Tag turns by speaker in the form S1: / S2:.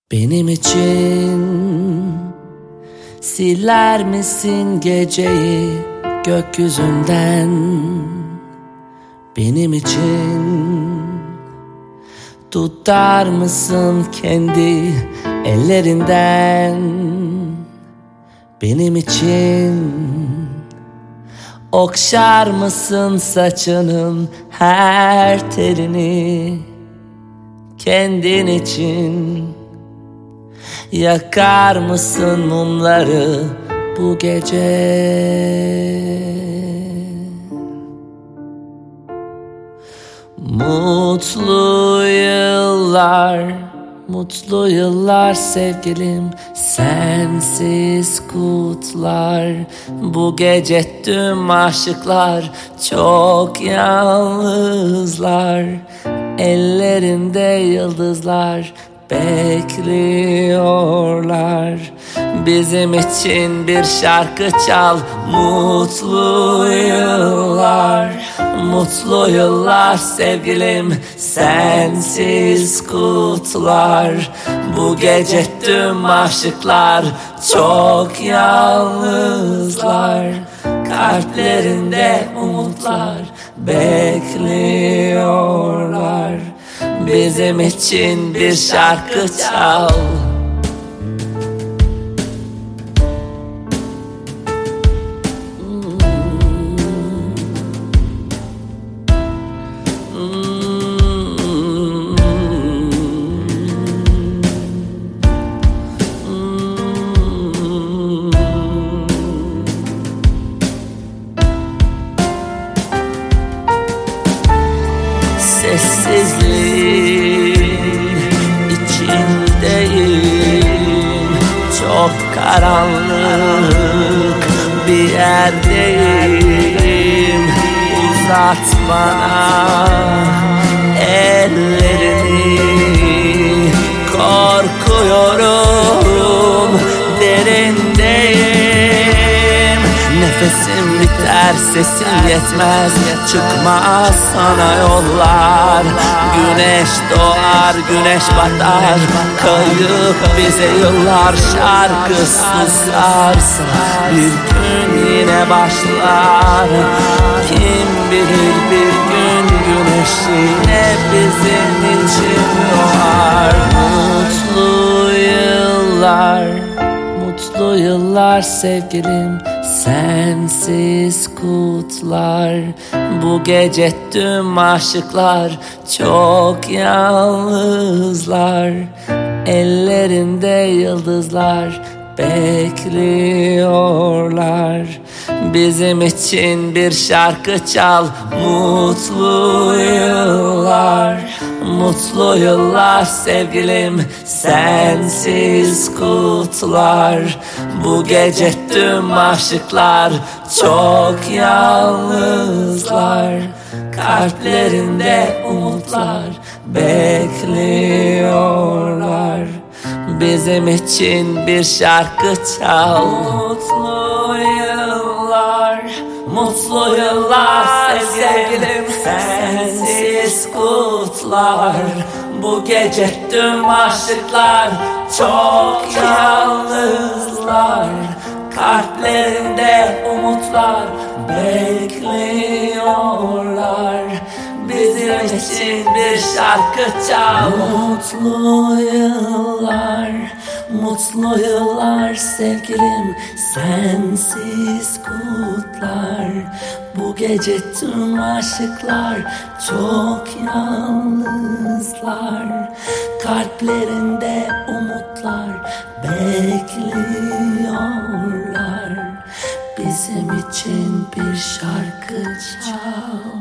S1: Benim için siler misin geceyi gökyüzünden? Benim için tutar mısın kendi ellerinden? Benim için okşar mısın saçının her telini? Kendin için yakar mısın mumları bu gece? Mutlu yıllar, mutlu yıllar sevgilim, sensiz kutlar. Bu gece tüm aşıklar çok yalnızlar. Ellerinde yıldızlar bekliyorlar. Bizim için bir şarkı çal. Mutlu yıllar, mutlu yıllar sevgilim, sensiz kutlar. Bu gece tüm aşıklar çok yalnızlar. Kalplerinde umutlar bekliyorlar. Bizim için bir şarkı çal. Sessizliğin içindeyim, çok karanlık bir yerdeyim. Uzat bana ellerini, korkuyorum, derindeyim. Nefesim biter, sesim yetmez, çıkmaz sana yollar. Güneş doğar, güneş batar, kayıp bize yıllar. Şarkı susarsa bir gün yine başlar. Kim bilir bir gün güneş yine bizim için doğar. Mutlu yıllar, mutlu yıllar sevgilim, sensiz kutlar. Bu gece tüm aşıklar çok yalnızlar. Ellerinde yıldızlar bekliyorlar. Bizim için bir şarkı çal. Mutlu yıllar, mutlu yıllar sevgilim, sensiz kutlar. Bu gece tüm aşıklar çok yalnızlar. Kalplerinde umutlar bekliyorlar. Bizim için bir şarkı çal. Mutlu yıllar, mutlu yıllar sevgilim, sensiz kutlar. Bu gece tüm aşıklar çok yalnızlar. Kalplerinde umutlar bekliyorlar. Bizim için bir şarkı çal. Mutlu yıllar, mutlu yıllar sevgilim, sensiz kutlar. Bu gece tüm aşıklar çok yalnızlar. Kalplerinde umutlar bekliyorlar. Bizim için bir şarkı çal.